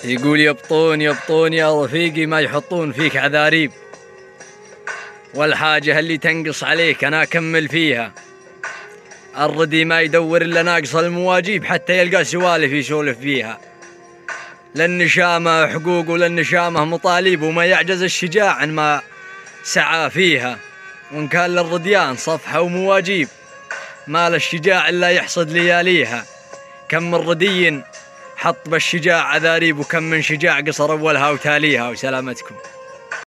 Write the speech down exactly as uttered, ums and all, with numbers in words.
يقول يبطون يبطون يا رفيقي ما يحطون فيك عذاريب، والحاجة اللي تنقص عليك أنا أكمل فيها. الردي ما يدور إلا ناقص المواجيب حتى يلقى سوالف يسولف فيها. للنشامة حقوق وللنشامة مطالب، وما يعجز الشجاع عن ما سعى فيها. وإن كان للرديان صفحة ومواجيب ما للشجاع إلا يحصد لياليها. كم من ردي حط بالشجاع عذاريب، وكم من شجاع قصر أولها وتاليها. وسلامتكم.